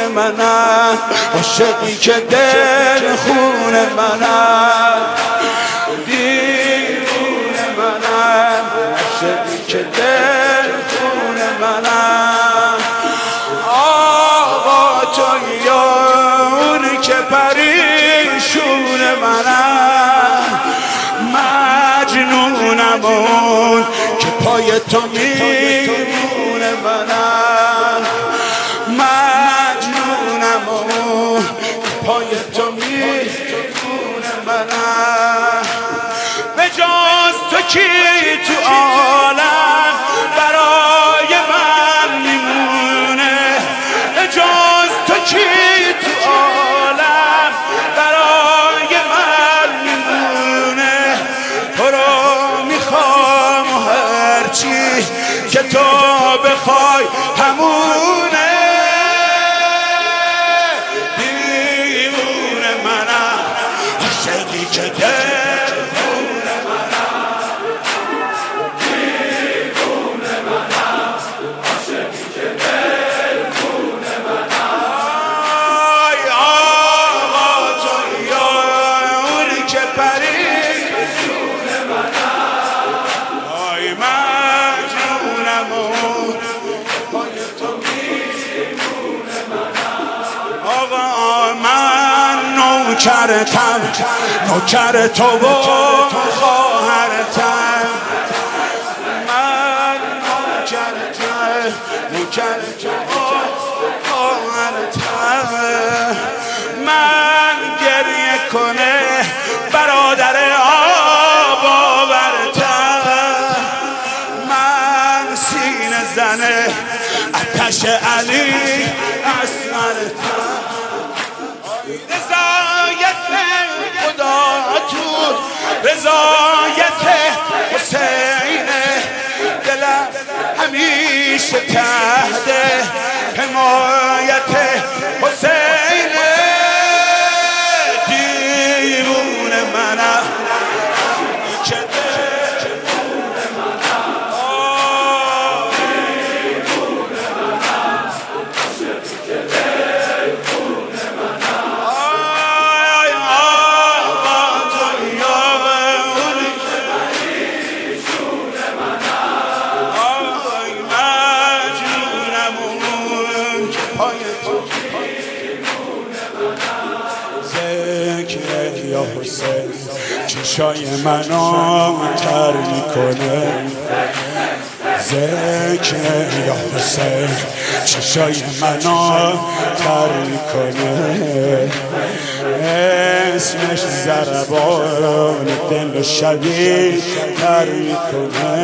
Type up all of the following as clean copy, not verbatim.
منم، عاشقی که دل خون منم، دیوونه منم، عاشقی که دل خون منم. آقا تو یاری که پریشون منم، مجنونم اون که پای تو میمونه منم، مجنونم اون که پای تو میمونه منم. به جز تو کی تو عالم برای من میمونه، به جز تو کی تو عالم برای من میمونه. تو رو میخوام و هرچی که تو بخوای همونه. دیوونه منم، عاشقی که دل خونه منم، دیوونه منم، عاشقی که دل خونه منم. آی آقا تو یاری که پریشون منم، آی مجنونم و پای تو میمونه منم. آقا من نوکرتم، نوکر تو و خواهرتم، من نوکرتم، نوکر تو و خواهرتم. من گریه کنه برادر آب آورتم، من سینه زنه آتش علی اصغرتم. رضایت خدا تو رضایت حسین، دلم همیشه تحت حمایت حسین. دیوونه منم که دل خونه منم، دیوونه منم، عاشقی که دل خونه منم. آی آقا تو یاری که پریشون منم، آی مجنونم اون که پای تو میمونه منم. ذکر یا حسین چشای منو تر میکنه، ذکر یا حسین چشای منو تر میکنه. اسمش ضربان دل شدید تر میکنه،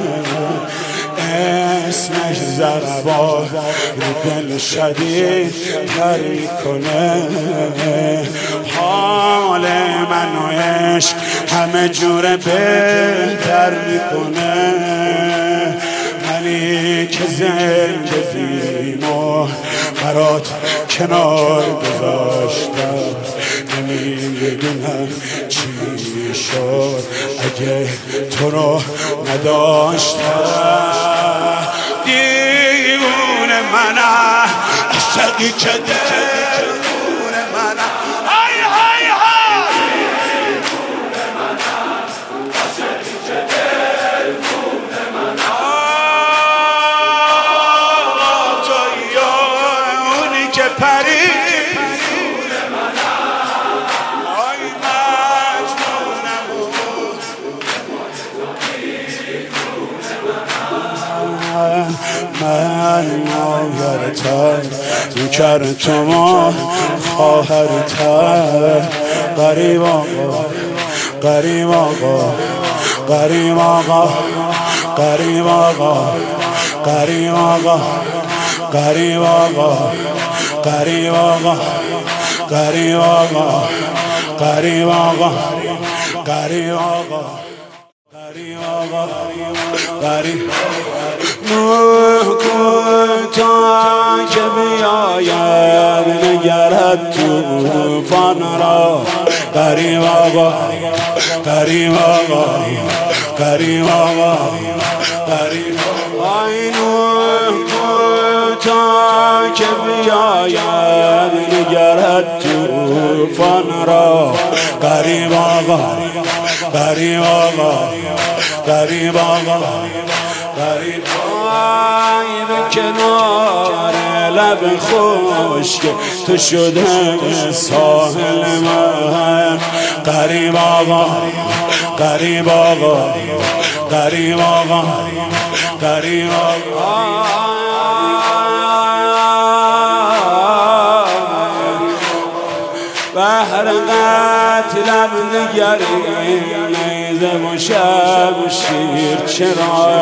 اسمش ضربان دل شدید تر میکنه. حال من و عشق همه جور بهتر میکنه. منی که زندگیمو برات کنار گذاشتم، نمیدونم چی شد اگه تو رو نداشتم. دیوونه منم، عاشقی که دل خونه منم. های های های دیوونه منم، عاشقی که دل خونه منم. تو یاری که پریشون منم، آی مجنونم من نوکرتم، نوکر تو ما خواهرتم. غریب آقا، غریب آقا، غریب آقا، غریب آقا، غریب آقا، غریب آقا، غریب آقا، غریب آقا، غریب آقا، غریب آقا، غریب آقا، غریب نور کن تا که بیاید نگرد طوفان را. غریب آقا، غریب آقا، غریب آقا، غریب آقا. ای نور کن تا که بیاید نگرد توفان را. غریب آقا غریب آقا غریب آقا غریب به کنار لب خشک تو شده ساحل من. غریب آقا غریب آقا غریب آقا غریب آقا بهر قتلم نگری نیزه و شمشیر چرا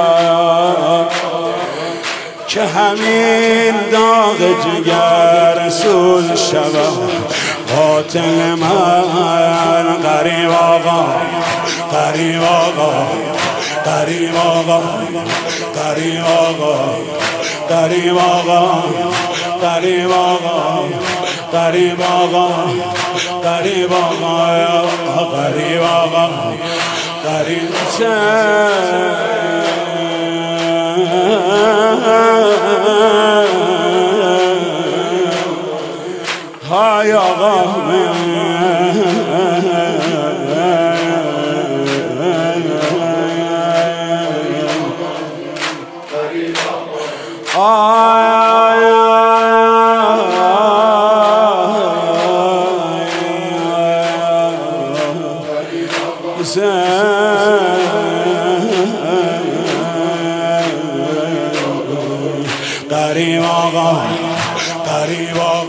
که همین داغ جگر سوز شود قاتل من. غریب آقا غریب آقا غریب آقا غریب آقا غریب آقا غریب آقا غریب آقا غریب آقا غریب آقا غریب های آقا غریب آقا غریب آقا